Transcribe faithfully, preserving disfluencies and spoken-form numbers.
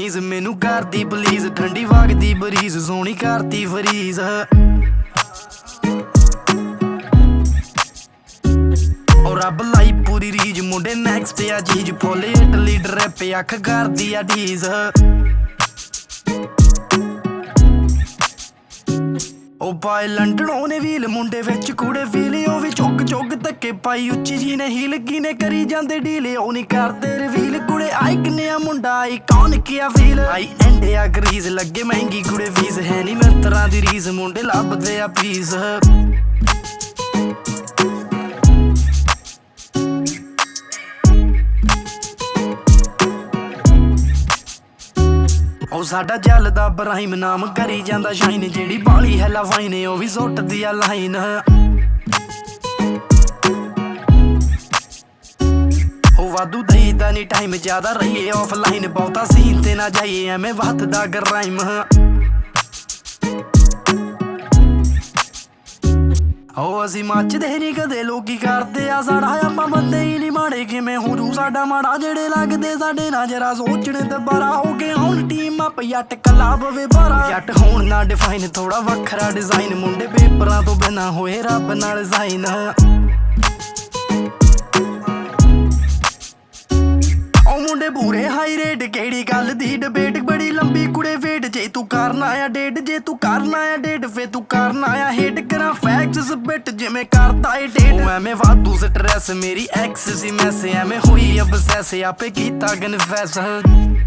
ਤਮੀਜ਼ ਮੈਨੂੰ ਕਰਦੀ ਪਲੀਜ਼ ਠੰਡੀ ਵਗਦੀ ਬਰੀਜ਼ ਸੋਹਣੀ ਕਰਦੀ ਫਰੀਜ਼ ਓ ਰੱਬ ਲਾਈ ਪੂਰੀ ਰੀਜ ਮੁੰਡੇ ਨੈਕਸਟ ਆ ਚੀਜ਼ ਫੁੱਲ ਇਟਲੀ ਡਰੈਪ ਅੱਖ ਕਰਦੀ ਆ ਢੀਜ਼ ਉਹ ਪਾਏ ਲੰਡਨ ਉਹਨੇ ਵੀਲ ਮੁੰਡੇ ਵਿੱਚ ਕੂੜੇ ਫੀਲ ਉਹ ਵੀ ਚੁੱਕ ਚੁੱਕ ਧੱਕੇ ਪਾਈ ਉੱਚੀ ਜੀ ਨੇ ਹੀਲ ਕੀ ਨੇ ਕਰੀ ਜਾਂਦੇ ਡੀਲੇ ਉਹ ਨਹੀਂ ਕਰਦੇ ਰਿਵੀਲ ਕੁੜੇ ਆਈ ਕਿੰਨਿਆ ਮੁੰਡਾ ਆਈ ਕੌਣ ਕੀਆ ਫੀਲ ਆਈ ਐਂਡਿਆ ਗਰੀਜ਼ ਲੱਗੇ ਮਹਿੰਗੀ ਕੁੜੇ ਫੀਸ ਹੈ ਨਹੀਂ ਮਿੱਤਰਾਂ ਦੀ ਰੀਸ ਮੁੰਡੇ ਲੱਭਦੇ ਆ ਪੀਸ ਉਹ ਸਾਡਾ ਜਲਦਾ ਬਰਾਹਿਮ ਨਾਮ ਕਰੀ ਜਾਂਦਾ ਸ਼ਾਈਨ ਜਿਹੜੀ ਬਾਲੀ ਹੈ ਲਵਾਈਨ ਉਹ ਵੀ ਸੁੱਟਦੀ ਆ ਲਾਈਨ ਉਹ ਵਾਧੂ ਦਈਦਾ ਨੀ ਟਾਈਮ ਜ਼ਿਆਦਾ ਰਹੀਏ ਆਫਲਾਈਨ ਬਹੁਤਾ ਸੀਨ ਤੇ ਨਾ ਜਾਈਏ ਐਵੇਂ ਵੱਧਦਾ ਗਰਾਈਮ ਉਹ ਅਸੀਂ ਮੱਚਦੇ ਨੀ ਕਦੇ ਲੋਕੀ ਕਰਦੇ ਆ ਸਾਡਾ ਆਪਾਂ ਬੰਦੇ ਹੀ ਨੀ ਮਾੜੇ ਕਿਵੇਂ ਹੋ ਜੂ ਸਾਡਾ ਮਾੜਾ ਜਿਹੜੇ ਲੱਗਦੇ ਸਾਡੇ ਨਾਲ ਜਰਾ ਸੋਚਣ ਤੇ ਬਾਰਾ ਹੋ ਗਏ ਹੁਣ ਟੀਮ ਅਪ ਜੱਟ ਕਲਾ ਪਵੇ ਬਾਰਾ ਜੱਟ ਹੋਣ ਨਾ ਡਿਫਾਈਨ ਥੋੜਾ ਵੱਖਰਾ ਡਿਜ਼ਾਈਨ ਮੁੰਡੇ ਪੇਪਰਾਂ ਤੋਂ ਬਿਨਾਂ ਹੋਏ ਰੱਬ ਨਾਲ ਸਾਈਨ ਉਹ ਮੁੰਡੇ ਪੂਰੇ ਹਾਈ ਰੇਟ ਕਿਹੜੀ ਗੱਲ ਦੀ ਡਿਬੇਟ ਬੜੀ ਲੰਬੀ ਕੁੜੇ ਵੇਟ ਜੇ ਤੂੰ ਕਰਨਾ ਆ ਡੇਟ ਜੇ ਤੂੰ ਕਰਨਾ ਆ ਡੇਟ ਫੇ ਤੂੰ ਕਰਨਾ ਆ ਹਿੱਟ ਕਰਾਂ ਫੈਕਟਸ ਬਿਟ ਜਿਵੇਂ ਕਰਦਾ ਏ ਡੇਟ ਉਹ ਐਵੇਂ ਵਾਧੂ ਸਟ੍ਰੈਸ ਮੇਰੀ ਐਕਸ ਸੀ ਮੈਸ ਐਵੇਂ ਹੋਈ ਅਬਸੈਸ ਆਪੇ ਕੀਤਾ ਕਨਫੈਸ